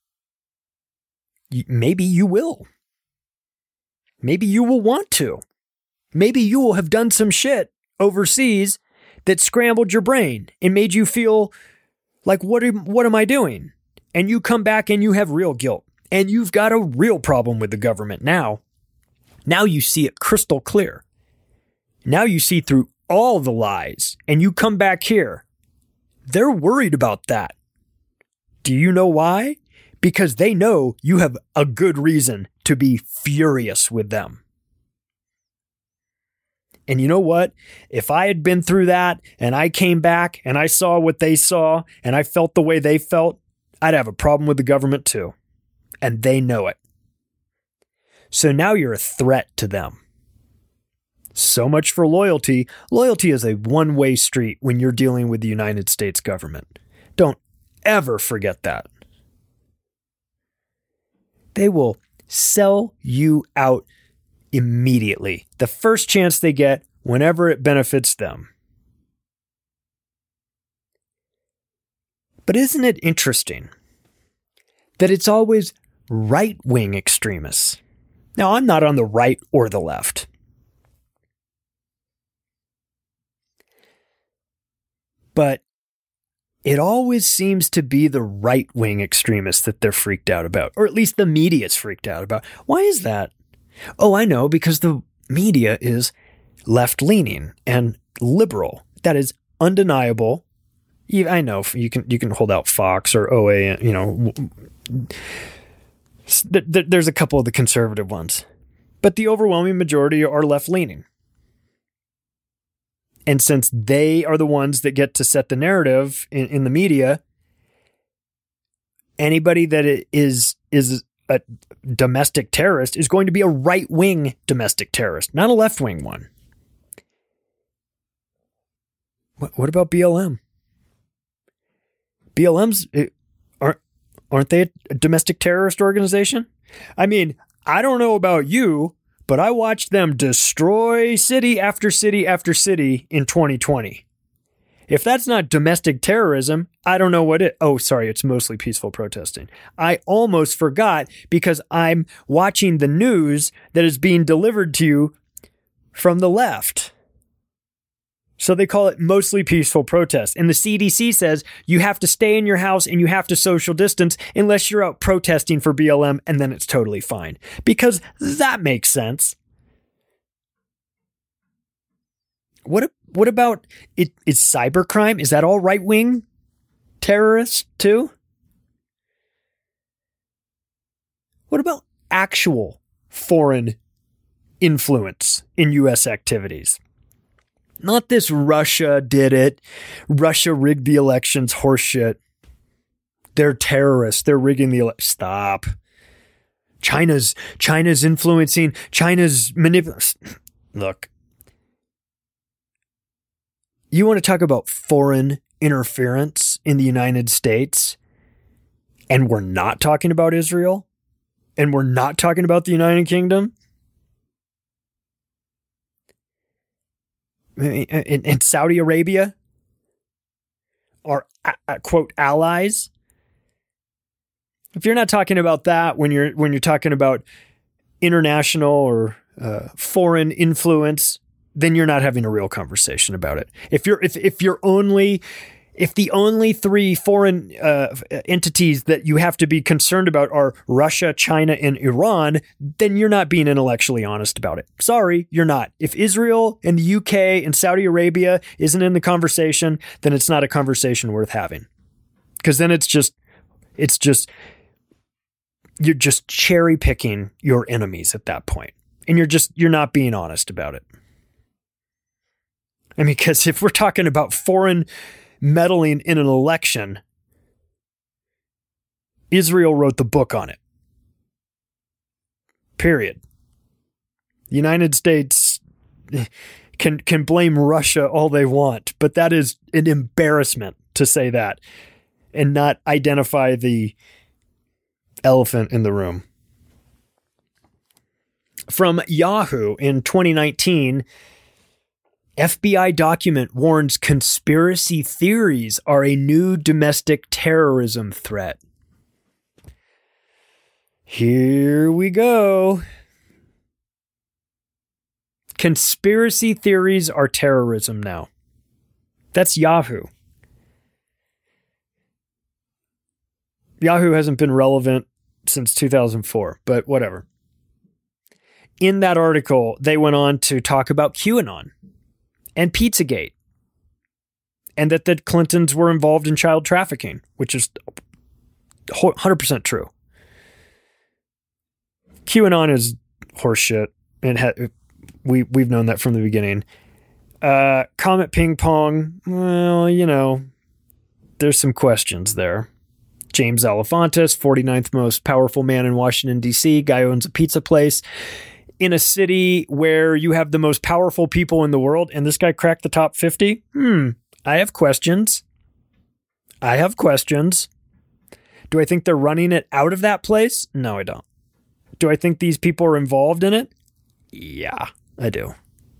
[SPEAKER 6] you will. Maybe you will want to. Maybe you will have done some shit overseas that scrambled your brain and made you feel like, what am I doing? And you come back and you have real guilt and you've got a real problem with the government now. Now you see it crystal clear. Now you see through all the lies and you come back here. They're worried about that. Do you know why? Because they know you have a good reason to be furious with them. And you know what? If I had been through that and I came back and I saw what they saw and I felt the way they felt, I'd have a problem with the government too. And they know it. So now you're a threat to them. So much for loyalty. Loyalty is a one-way street when you're dealing with the United States government. Don't ever forget that. They will sell you out immediately, the first chance they get, whenever it benefits them. But isn't it interesting that it's always right-wing extremists? Now, I'm not on the right or the left. But it always seems to be the right-wing extremists that they're freaked out about, or at least the media's freaked out about. Why is that? Oh, I know, because the media is left-leaning and liberal. That is undeniable. I know you can hold out Fox or OA, there's a couple of the conservative ones, but the overwhelming majority are left-leaning. And since they are the ones that get to set the narrative in the media, anybody that is a domestic terrorist is going to be a right-wing domestic terrorist, not a left-wing one. What about BLM? BLM's aren't they a domestic terrorist organization? I mean, I don't know about you, but I watched them destroy city after city after city in 2020. If that's not domestic terrorism, I don't know what it... Oh, sorry, it's mostly peaceful protesting. I almost forgot because I'm watching the news that is being delivered to you from the left. So they call it mostly peaceful protest. And the CDC says you have to stay in your house and you have to social distance unless you're out protesting for BLM, and then it's totally fine. Because that makes sense. What about it? Is cybercrime? Is that all right-wing terrorists too? What about actual foreign influence in U.S. activities? Not this Russia did it. Russia rigged the elections horseshit. They're terrorists. They're rigging the election. Stop. China's influencing. China's manipulating. Look. You want to talk about foreign interference in the United States, and we're not talking about Israel, and we're not talking about the United Kingdom? And Saudi Arabia are, quote, allies. If you're not talking about that when you're talking about international or foreign influence, then you're not having a real conversation about it. If the only three foreign entities that you have to be concerned about are Russia, China, and Iran, then you're not being intellectually honest about it. Sorry, you're not. If Israel and the UK and Saudi Arabia isn't in the conversation, then it's not a conversation worth having. Because then it's just you're just cherry picking your enemies at that point, and you're not being honest about it. I mean, because if we're talking about foreign meddling in an election, Israel wrote the book on it. Period. The United States can blame Russia all they want, but that is an embarrassment to say that and not identify the elephant in the room. From Yahoo in 2019, FBI document warns conspiracy theories are a new domestic terrorism threat. Here we go. Conspiracy theories are terrorism now. That's Yahoo. Yahoo hasn't been relevant since 2004, but whatever. In that article, they went on to talk about QAnon and Pizzagate, and that the Clintons were involved in child trafficking, which is 100% true. QAnon is horseshit, and we've known that from the beginning. Comet Ping Pong, well, there's some questions there. James Alefantis, 49th most powerful man in Washington, D.C., guy owns a pizza place in a city where you have the most powerful people in the world, and this guy cracked the top 50? I have questions. Do I think they're running it out of that place? No, I don't. Do I think these people are involved in it? Yeah, I do.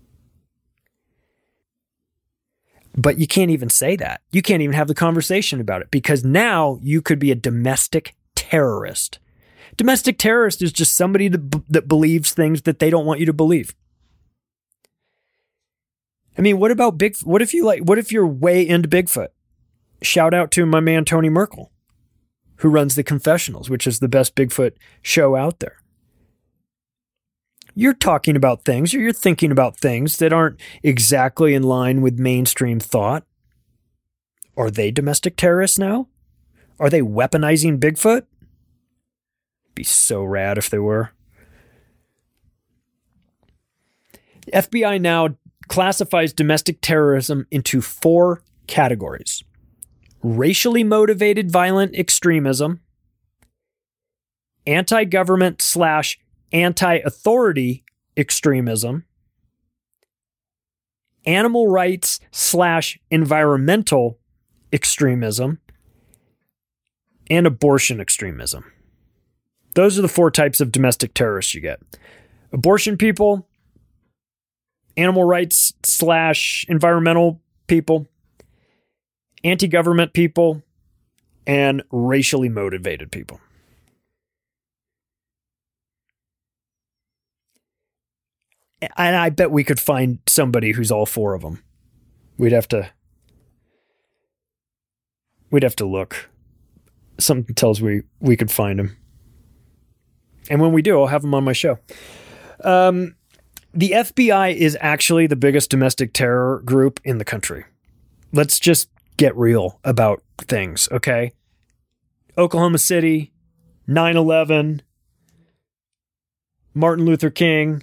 [SPEAKER 6] But you can't even say that. You can't even have the conversation about it because now you could be a domestic terrorist. Domestic terrorist is just somebody that believes things that they don't want you to believe. I mean, what about Bigfoot? What if you're way into Bigfoot? Shout out to my man Tony Merkel, who runs The Confessionals, which is the best Bigfoot show out there. You're talking about things, or you're thinking about things that aren't exactly in line with mainstream thought. Are they domestic terrorists now? Are they weaponizing Bigfoot? Be so rad if they were. The FBI now classifies domestic terrorism into 4 categories: racially motivated violent extremism, anti-government / anti-authority extremism, animal rights / environmental extremism, and abortion extremism. Those are the 4 types of domestic terrorists you get. Abortion people, animal rights / environmental people, anti-government people, and racially motivated people. And I bet we could find somebody who's all 4 of them. We'd have to look. Something tells we could find him. And when we do, I'll have him on my show. The FBI is actually the biggest domestic terror group in the country. Let's just get real about things, okay? Oklahoma City, 9/11, Martin Luther King.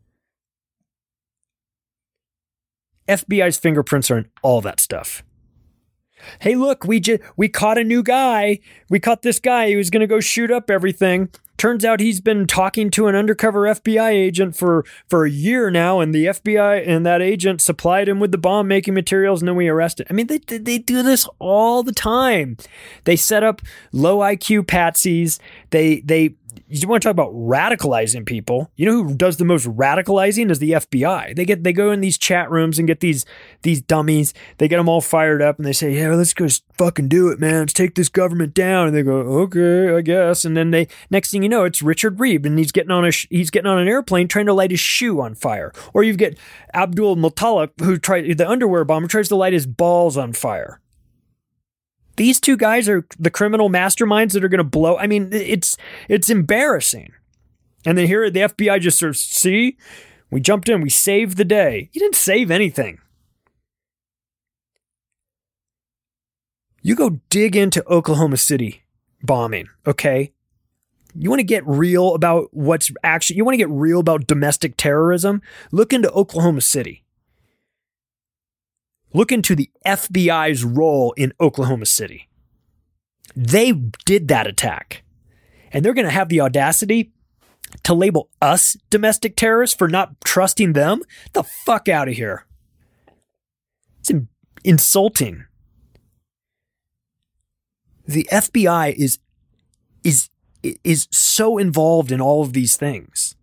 [SPEAKER 6] FBI's fingerprints are in all that stuff. Hey, look, we caught a new guy. We caught this guy who was going to go shoot up everything. Turns out he's been talking to an undercover FBI agent for a year now, and the FBI and that agent supplied him with the bomb-making materials, and then we arrested. I mean, they do this all the time. They set up low IQ patsies. You want to talk about radicalizing people? You know who does the most radicalizing is the FBI. They go in these chat rooms and get these dummies. They get them all fired up and they say, "Yeah, let's go fucking do it, man. Let's take this government down." And they go, "Okay, I guess." And then next thing you know, it's Richard Reeb and he's getting on an airplane trying to light his shoe on fire. Or you get Abdul Muttalib, the underwear bomber, tries to light his balls on fire. These 2 guys are the criminal masterminds that are going to blow. I mean, it's embarrassing. And then here the FBI just sort of, see, we jumped in, we saved the day. You didn't save anything. You go dig into Oklahoma City bombing, okay? You want to get real about you want to get real about domestic terrorism? Look into Oklahoma City. Look into the FBI's role in Oklahoma City. They did that attack. And they're going to have the audacity to label us domestic terrorists for not trusting them? Get the fuck out of here. It's insulting. The FBI is so involved in all of these things.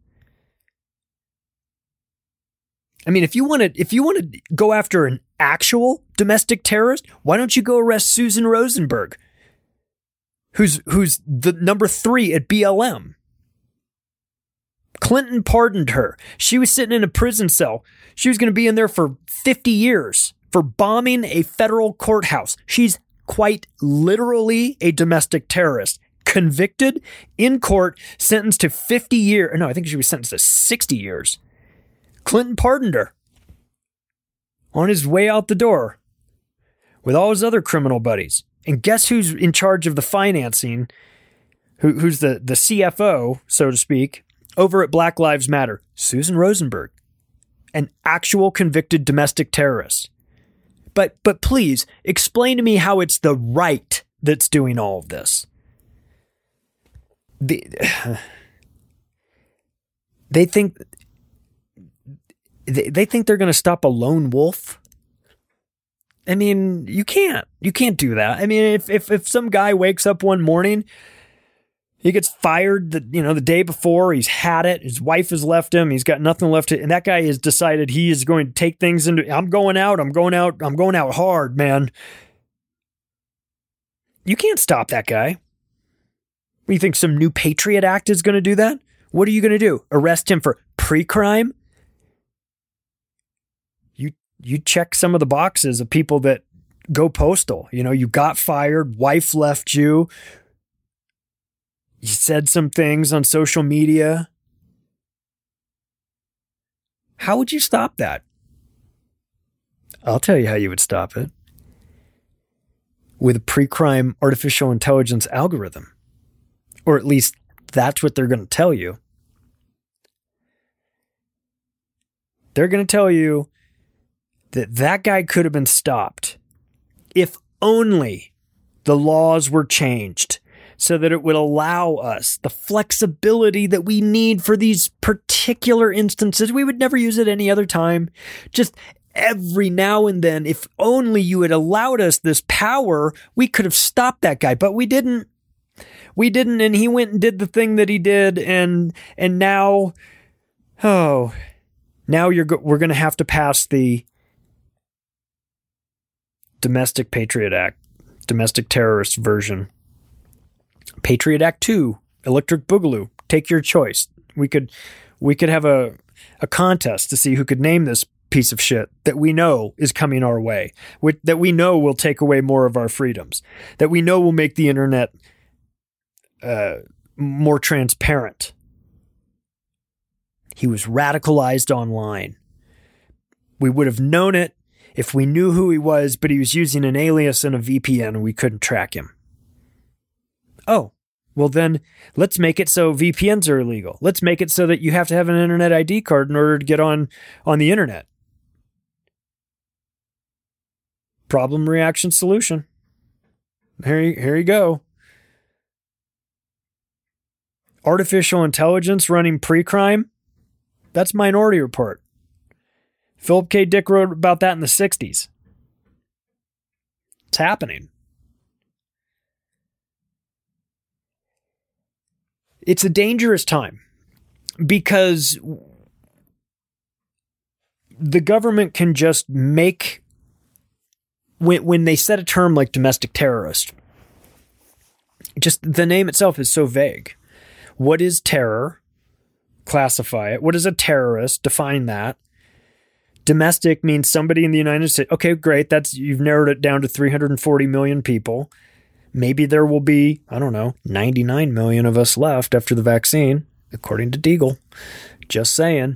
[SPEAKER 6] I mean, if you want to go after an actual domestic terrorist, why don't you go arrest Susan Rosenberg, who's the number 3 at BLM? Clinton pardoned her. She was sitting in a prison cell. She was going to be in there for 50 years for bombing a federal courthouse. She's quite literally a domestic terrorist. Convicted in court, sentenced to 50 years. No, I think she was sentenced to 60 years. Clinton pardoned her on his way out the door with all his other criminal buddies. And guess who's in charge of the financing? Who's the CFO, so to speak, over at Black Lives Matter? Susan Rosenberg, an actual convicted domestic terrorist. But please explain to me how it's the right that's doing all of this. They think they're going to stop a lone wolf. I mean, you can't do that. I mean, if some guy wakes up one morning, he gets fired the day before, he's had it, his wife has left him, he's got nothing left to, and that guy has decided he is going to take things into, I'm going out hard, man. You can't stop that guy. You think some new Patriot Act is going to do that? What are you going to do? Arrest him for pre-crime? You check some of the boxes of people that go postal. You got fired, wife left you. You said some things on social media. How would you stop that? I'll tell you how you would stop it. With a pre-crime artificial intelligence algorithm. Or at least that's what they're going to tell you. They're going to tell you that guy could have been stopped if only the laws were changed so that it would allow us the flexibility that we need for these particular instances. We would never use it any other time. Just every now and then, if only you had allowed us this power, we could have stopped that guy, but we didn't. We didn't, and he went and did the thing that he did, and now, we're going to have to pass the Domestic Patriot Act, domestic terrorist version. Patriot Act 2, Electric Boogaloo, take your choice. We could have a contest to see who could name this piece of shit that we know is coming our way, that we know will take away more of our freedoms, that we know will make the internet more transparent. He was radicalized online. We would have known it if we knew who he was, but he was using an alias and a VPN and we couldn't track him. Oh, well then let's make it so VPNs are illegal. Let's make it so that you have to have an internet ID card in order to get on the internet. Problem, reaction, solution. Here you go. Artificial intelligence running pre-crime? That's Minority Report. Philip K. Dick wrote about that in the 60s. It's happening. It's a dangerous time because the government can just make, when they set a term like domestic terrorist, just the name itself is so vague. What is terror? Classify it. What is a terrorist? Define that. Domestic means somebody in the United States. Okay, great. You've narrowed it down to 340 million people. Maybe there will be, 99 million of us left after the vaccine, according to Deagle. Just saying.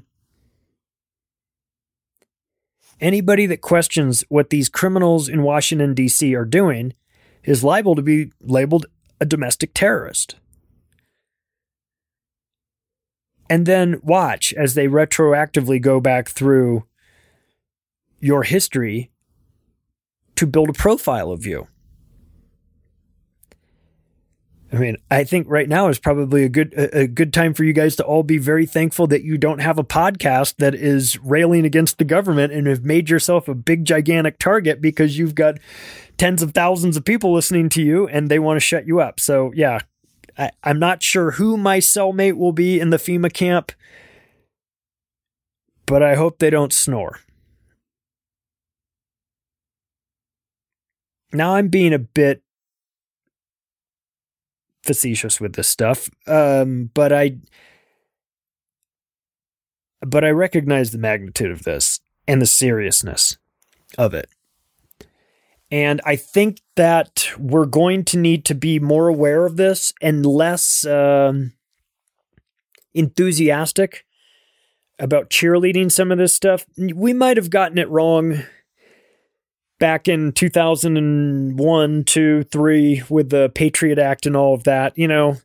[SPEAKER 6] Anybody that questions what these criminals in Washington, D.C. are doing is liable to be labeled a domestic terrorist. And then watch as they retroactively go back through your history to build a profile of you. I mean, I think right now is probably a good time for you guys to all be very thankful that you don't have a podcast that is railing against the government and have made yourself a big, gigantic target because you've got tens of thousands of people listening to you and they want to shut you up. So yeah, I'm not sure who my cellmate will be in the FEMA camp, but I hope they don't snore. Now I'm being a bit facetious with this stuff, but I recognize the magnitude of this and the seriousness of it. And I think that we're going to need to be more aware of this and less enthusiastic about cheerleading some of this stuff. We might have gotten it wrong back in 2001, 2, 3 with the Patriot Act and all of that.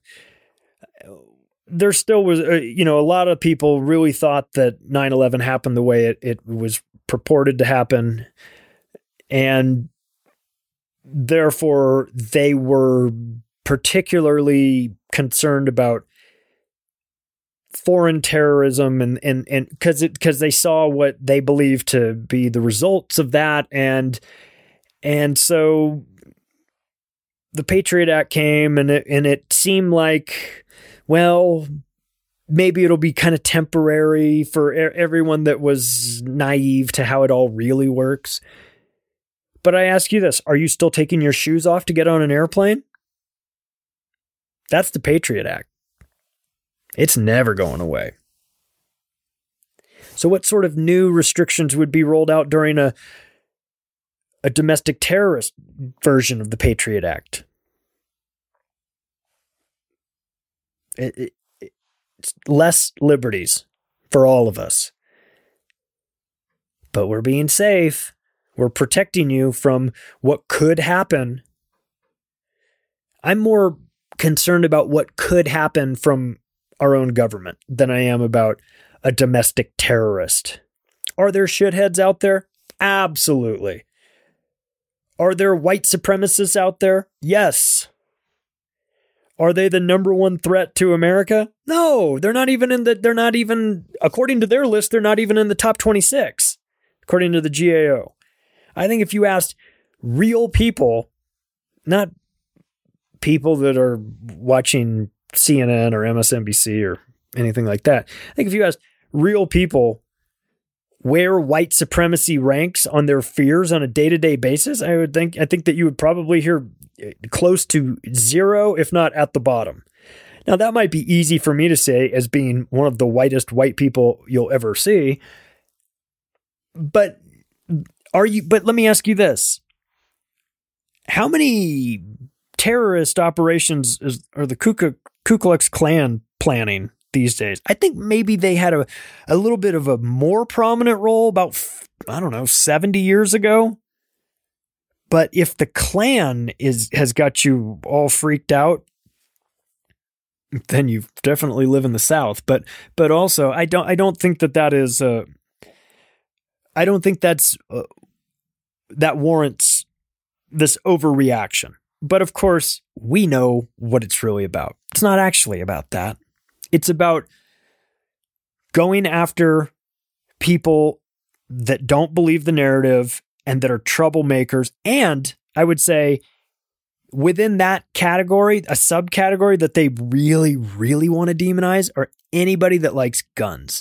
[SPEAKER 6] There still was, a lot of people really thought that 9/11 happened the way it was purported to happen. And therefore, they were particularly concerned about foreign terrorism and because they saw what they believed to be the results of that, and so the Patriot Act came, and it seemed like, well, maybe it'll be kind of temporary for everyone that was naive to how it all really works. But I ask you this, are you still taking your shoes off to get on an airplane? That's the Patriot Act. It's never going away. So what sort of new restrictions would be rolled out during a domestic terrorist version of the Patriot Act? It's less liberties for all of us. But we're being safe. We're protecting you from what could happen. I'm more concerned about what could happen from our own government than I am about a domestic terrorist. Are there shitheads out there? Absolutely. Are there white supremacists out there? Yes. Are they the number one threat to America? No, they're not even according to their list, they're not even in the top 26, according to the GAO. I think if you asked real people, not people that are watching CNN or MSNBC or anything like that, I think if you asked real people where white supremacy ranks on their fears on a day-to-day basis, I think that you would probably hear close to zero, if not at the bottom. Now, that might be easy for me to say as being one of the whitest white people you'll ever see. But let me ask you this. How many terrorist operations are the Ku Klux Klan planning these days? I think maybe they had a little bit of a more prominent role about, 70 years ago. But if the Klan has got you all freaked out, then you definitely live in the South. But also, I don't think that is I don't think that warrants this overreaction. But of course, we know what it's really about. It's not actually about that. It's about going after people that don't believe the narrative and that are troublemakers. And I would say within that category, a subcategory that they really, really want to demonize are anybody that likes guns.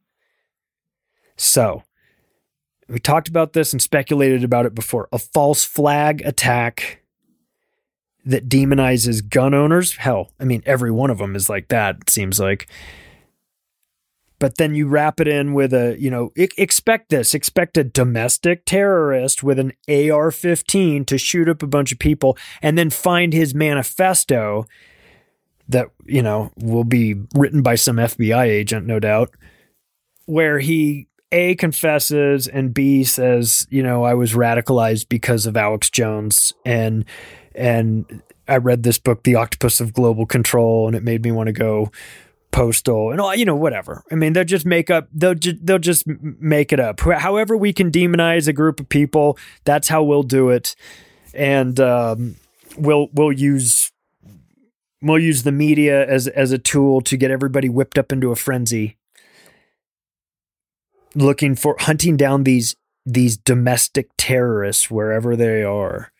[SPEAKER 6] So we talked about this and speculated about it before. A false flag attack that demonizes gun owners. Hell, I mean, every one of them is like that, it seems like. But then you wrap it in with expect a domestic terrorist with an AR-15 to shoot up a bunch of people, and then find his manifesto that, will be written by some FBI agent, no doubt, where he A, confesses, and B, says, I was radicalized because of Alex Jones, and I read this book, The Octopus of Global Control, and it made me want to go postal and all, whatever. I mean, they'll just make it up. However we can demonize a group of people, that's how we'll do it. And we'll use the media as a tool to get everybody whipped up into a frenzy, hunting down these domestic terrorists wherever they are.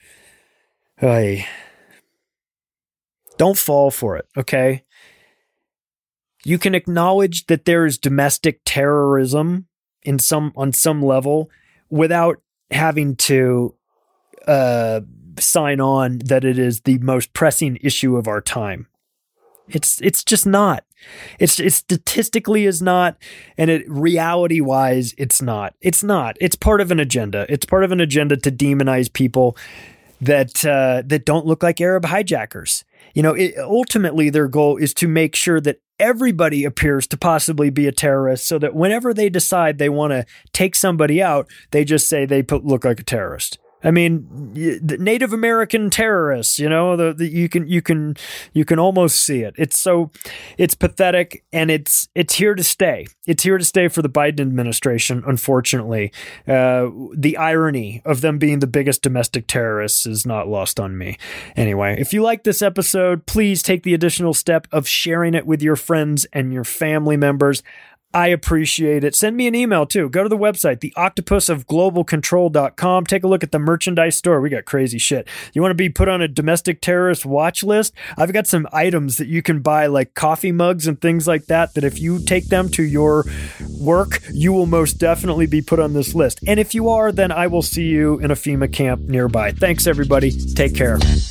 [SPEAKER 6] Don't fall for it, okay? You can acknowledge that there is domestic terrorism on some level without having to sign on that it is the most pressing issue of our time. It's just not. It statistically is not, and reality wise, it's not. It's not. It's part of an agenda. It's part of an agenda to demonize people that don't look like Arab hijackers. Ultimately, their goal is to make sure that everybody appears to possibly be a terrorist, so that whenever they decide they want to take somebody out, they just say they look like a terrorist. I mean, the Native American terrorists, you know, you can almost see it. It's pathetic, and it's here to stay. It's here to stay for the Biden administration, unfortunately. The irony of them being the biggest domestic terrorists is not lost on me. Anyway, if you like this episode, please take the additional step of sharing it with your friends and your family members. I appreciate it. Send me an email too. Go to the website, theoctopusofglobalcontrol.com. Take a look at the merchandise store. We got crazy shit. You want to be put on a domestic terrorist watch list? I've got some items that you can buy, like coffee mugs and things like that if you take them to your work, you will most definitely be put on this list. And if you are, then I will see you in a FEMA camp nearby. Thanks, everybody. Take care.